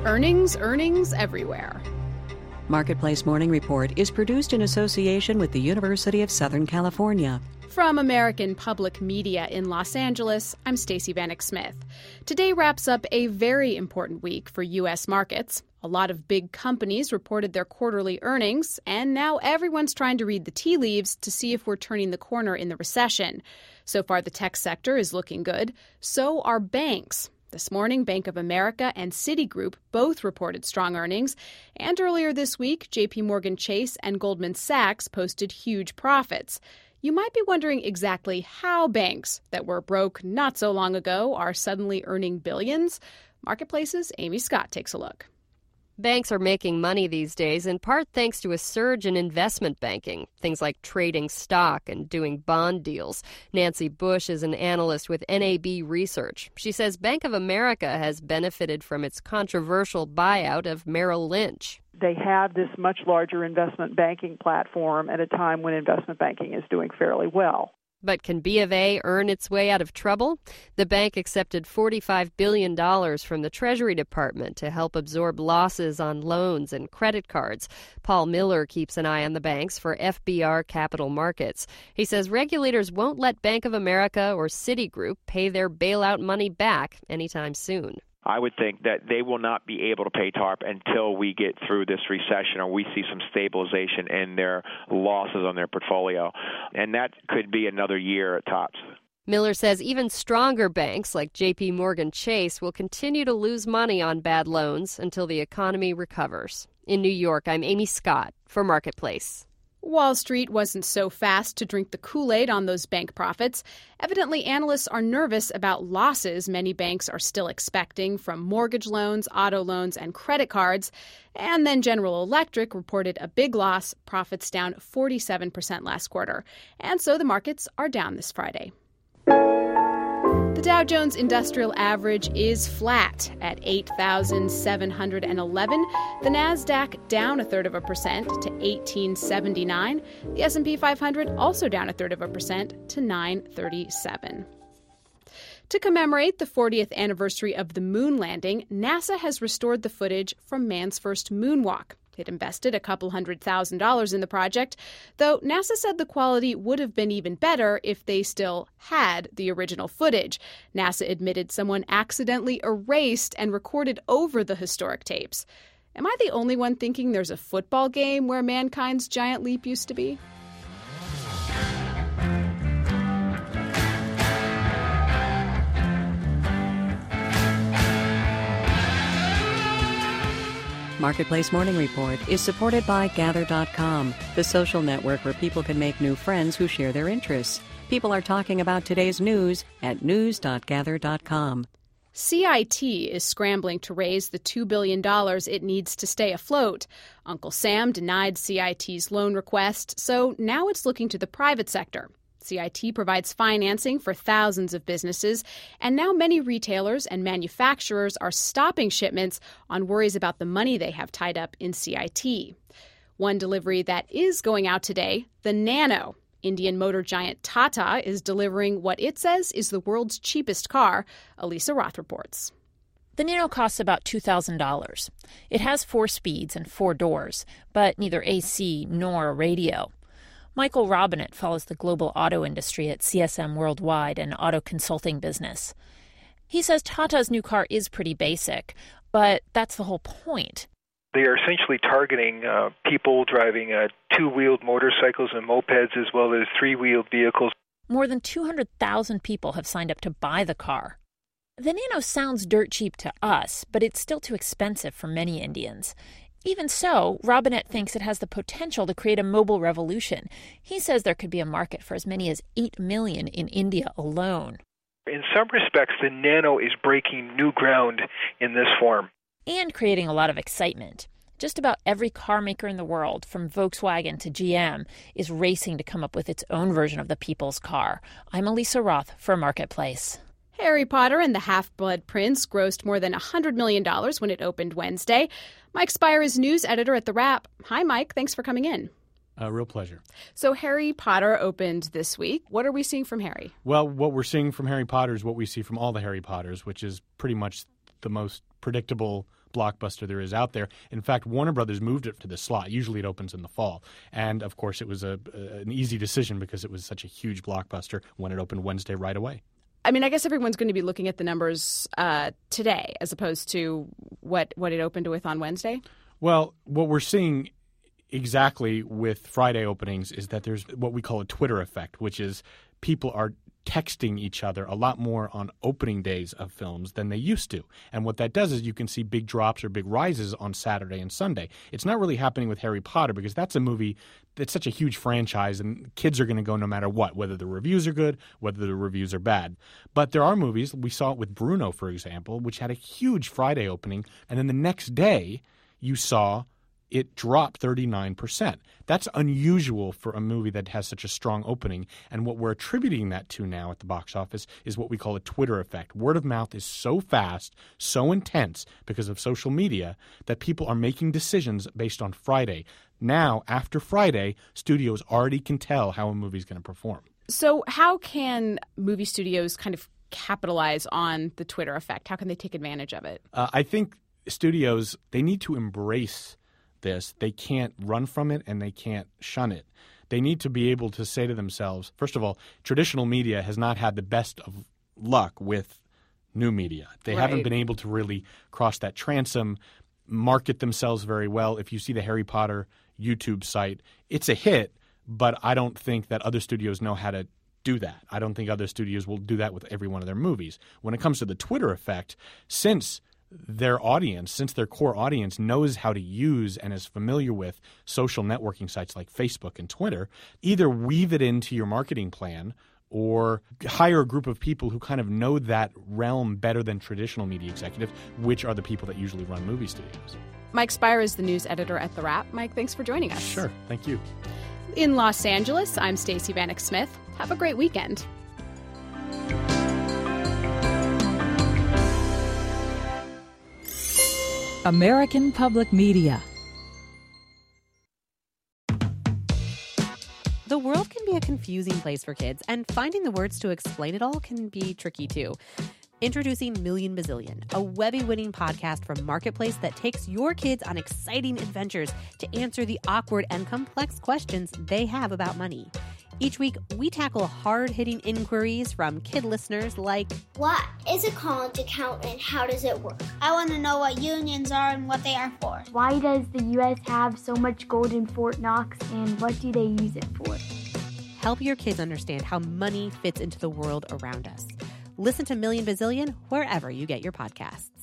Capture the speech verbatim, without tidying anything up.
Earnings, earnings everywhere. Marketplace Morning Report is produced in association with the University of Southern California. From American Public Media in Los Angeles, I'm Stacey Vanek Smith. Today wraps up a very important week for U S markets. A lot of big companies reported their quarterly earnings, and now everyone's trying to read the tea leaves to see if we're turning the corner in the recession. So far, the tech sector is looking good. So are banks. This morning, Bank of America and Citigroup both reported strong earnings. And earlier this week, J P Morgan Chase and Goldman Sachs posted huge profits. You might be wondering exactly how banks that were broke not so long ago are suddenly earning billions. Marketplace's Amy Scott takes a look. Banks are making money these days, in part thanks to a surge in investment banking, things like trading stock and doing bond deals. Nancy Bush is an analyst with N A B Research. She says Bank of America has benefited from its controversial buyout of Merrill Lynch. They have this much larger investment banking platform at a time when investment banking is doing fairly well. But can B of A earn its way out of trouble? The bank accepted forty-five billion dollars from the Treasury Department to help absorb losses on loans and credit cards. Paul Miller keeps an eye on the banks for F B R Capital Markets. He says regulators won't let Bank of America or Citigroup pay their bailout money back anytime soon. I would think that they will not be able to pay TARP until we get through this recession or we see some stabilization in their losses on their portfolio. And that could be another year at tops. Miller says even stronger banks like J P Morgan Chase will continue to lose money on bad loans until the economy recovers. In New York, I'm Amy Scott for Marketplace. Wall Street wasn't so fast to drink the Kool-Aid on those bank profits. Evidently, analysts are nervous about losses many banks are still expecting from mortgage loans, auto loans, and credit cards. And then General Electric reported a big loss, profits down forty-seven percent last quarter. And so the markets are down this Friday. The Dow Jones Industrial Average is flat at eight thousand seven hundred eleven. The Nasdaq down a third of a percent to eighteen seventy-nine. The S and P five hundred also down a third of a percent to nine thirty-seven. To commemorate the fortieth anniversary of the moon landing, NASA has restored the footage from man's first moonwalk. It invested a couple hundred thousand dollars in the project, though NASA said the quality would have been even better if they still had the original footage. NASA admitted someone accidentally erased and recorded over the historic tapes. Am I the only one thinking there's a football game where mankind's giant leap used to be? Marketplace Morning Report is supported by Gather dot com, the social network where people can make new friends who share their interests. People are talking about today's news at news dot gather dot com. C I T is scrambling to raise the two billion dollars it needs to stay afloat. Uncle Sam denied C I T's loan request, so now it's looking to the private sector. C I T provides financing for thousands of businesses, and now many retailers and manufacturers are stopping shipments on worries about the money they have tied up in C I T. One delivery that is going out today, the Nano. Indian motor giant Tata is delivering what it says is the world's cheapest car. Elisa Roth reports. The Nano costs about two thousand dollars. It has four speeds and four doors, but neither A C nor a radio. Michael Robinett follows the global auto industry at C S M Worldwide, an auto consulting business. He says Tata's new car is pretty basic, but that's the whole point. They are essentially targeting uh, people driving uh, two-wheeled motorcycles and mopeds as well as three-wheeled vehicles. More than two hundred thousand people have signed up to buy the car. The Nano sounds dirt cheap to us, but it's still too expensive for many Indians. Even so, Robinett thinks it has the potential to create a mobile revolution. He says there could be a market for as many as eight million in India alone. In some respects, the Nano is breaking new ground in this form. And creating a lot of excitement. Just about every car maker in the world, from Volkswagen to G M, is racing to come up with its own version of the people's car. I'm Elisa Roth for Marketplace. Harry Potter and the Half-Blood Prince grossed more than one hundred million dollars when it opened Wednesday. Mike Spire is news editor at The Wrap. Hi, Mike. Thanks for coming in. A real pleasure. So Harry Potter opened this week. What are we seeing from Harry? Well, what we're seeing from Harry Potter is what we see from all the Harry Potters, which is pretty much the most predictable blockbuster there is out there. In fact, Warner Brothers moved it to the slot. Usually it opens in the fall. And, of course, it was a, a an easy decision because it was such a huge blockbuster when it opened Wednesday right away. I mean, I guess everyone's going to be looking at the numbers uh, today as opposed to what, what it opened with on Wednesday? Well, what we're seeing exactly with Friday openings is that there's what we call a Twitter effect, which is people are texting each other a lot more on opening days of films than they used to. And what that does is you can see big drops or big rises on Saturday and Sunday. It's not really happening with Harry Potter because that's a movie that's such a huge franchise and kids are going to go no matter what, whether the reviews are good, whether the reviews are bad. But there are movies, we saw it with Bruno, for example, which had a huge Friday opening, and then the next day you saw it dropped thirty-nine percent. That's unusual for a movie that has such a strong opening. And what we're attributing that to now at the box office is what we call a Twitter effect. Word of mouth is so fast, so intense because of social media that people are making decisions based on Friday. Now, after Friday, studios already can tell how a movie is going to perform. So how can movie studios kind of capitalize on the Twitter effect? How can they take advantage of it? Uh, I think studios, they need to embrace this. They can't run from it and they can't shun it. They need to be able to say to themselves, first of all, traditional media has not had the best of luck with new media. They right. haven't been able to really cross that transom, market themselves very well. If you see the Harry Potter YouTube site, it's a hit, but I don't think that other studios know how to do that. I don't think other studios will do that with every one of their movies. When it comes to the Twitter effect, since their audience, since their core audience knows how to use and is familiar with social networking sites like Facebook and Twitter, either weave it into your marketing plan or hire a group of people who kind of know that realm better than traditional media executives, which are the people that usually run movie studios. Mike Spire is the news editor at The Wrap. Mike, thanks for joining us. Sure. Thank you. In Los Angeles, I'm Stacey Vanek Smith. Have a great weekend. American Public Media. The world can be a confusing place for kids, and finding the words to explain it all can be tricky too. Introducing Million Bazillion, a Webby-winning podcast from Marketplace that takes your kids on exciting adventures to answer the awkward and complex questions they have about money. Each week, we tackle hard-hitting inquiries from kid listeners like, what is a college account and how does it work? I want to know what unions are and what they are for. Why does the U S have so much gold in Fort Knox and what do they use it for? Help your kids understand how money fits into the world around us. Listen to Million Bazillion wherever you get your podcasts.